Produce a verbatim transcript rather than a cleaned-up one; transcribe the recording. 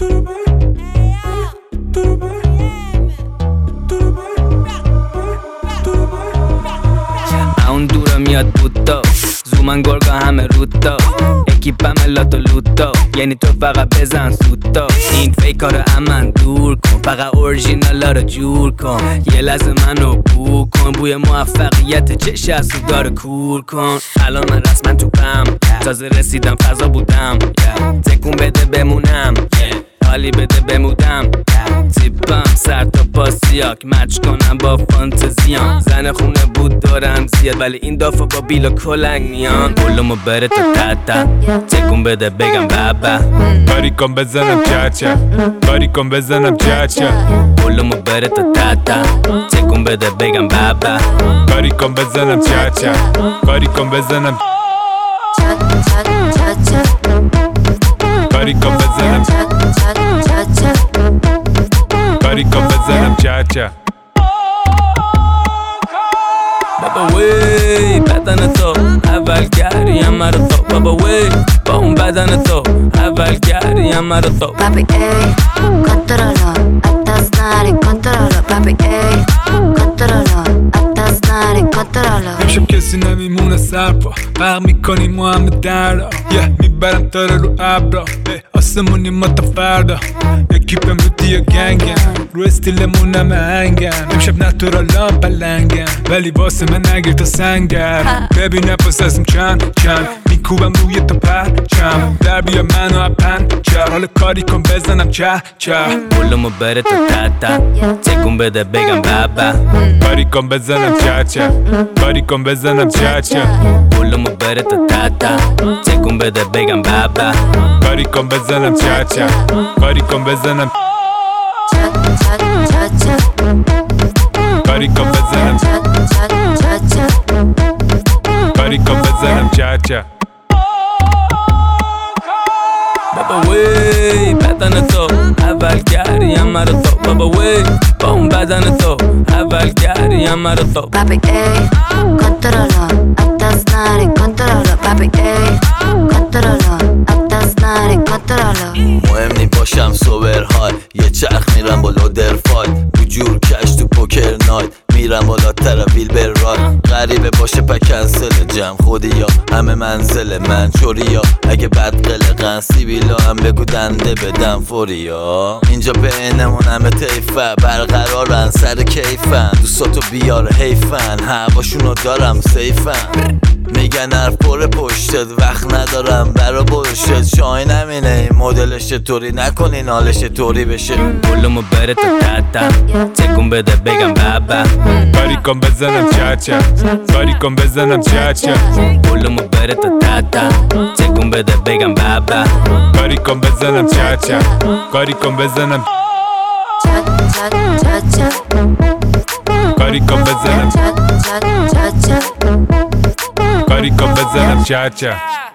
اون دورا میاد بوتا زومن گرگا همه روتا اکیپم لاتو لوتا یعنی تو فقط بزن سوتا این فیکا رو امن دور کن فقط اورژینالا رو جور کن یه لحظه منو بو کن بوی موفقیت چش از تو داره کور کن الان من رسما تو پم تازه رسیدم فضا بودم تکون بده بمونم حالی بده بمودم تیپم سر تا پاسیاک مچ کنم با فانتزیام زن خونه بود دارم زیاد ولی این دافا با بیلا کلنگ میان پولمو بره تا تتا تکون بده بگم بابا کاری کن بزنم چاچا کاری کن بزنم چاچا پولمو بره تا تتا تکون بده بگم بابا کاری کن بزنم چاچا کاری کن بزنم کاری کن بزنم کاری کن بزنم چاچا بابا وی بدن تو اول گریم مرا تو بابا وی با اون بدن تو اول گریم مرا تو Papi ey, controlo, hasta snare, controlo Papi ey, controlo, hasta snare, controlo امشب کسی نمیمونه سرپا غرق میکنی ما همه دردا یه میبرم تاره رو ابرا آسمونی ما تا فردا اکیپم رو دیا گنگم رو استیلمون همه هنگم امشب نتورالام پلنگم ولی واسه من نگیر تا سنگرم ببین نفس ازم چند چند میکوبم روی تا پرچم در بیا منو اپن چه حال کاری کن بزنم چه چه پولمو بره تا تتا تکون بده بگم بابا کاری کن بزنم چه چه کاری کن بزنم چه چه پولمو بره تا تتا تکون بده بگم بابا کاری کن بزنم چه چه کاری کن بزنم کاری کن بزنم کاری کن بزنم چه چه بابا وی بدن تو اول گریم مرا تو بابا وی با اون بدن تو اول گریم مرا تو Papi ey, controlo, hasta snare, controlo Papi ey, controlo, hasta snare, controlo مهم نی باشم سوبر های یه چرخ میرم بالا درفای تو جور کش تو پوکر نایت میرم بالا ترابیل بر رای غریبه باشه پا کنسل جمع خودی یا همه منزل من چوری یا اگه بد قلقن سیبیلا هم بگو دنده بدم فوری یا اینجا بینمون همه تیفه برقرارن سر کیفن دوستاتو بیار حیفن هواشونو دارم سیفن میگن حرف پر پشتت وقت ندارم برا بلشت شاین همینه این مدلش چطوری نکنین حالش طوری بشه پولمو بره تا تتا تکون بده بگم بابا کاری کن بزنم چه چه کاری کن بزنم چه چه پولمو بره تا تتا تکون بده بگم بابا کاری کن بزنم چه چه کاری کن بزنم کاری کن بزنم کاری کن بزنم چه چه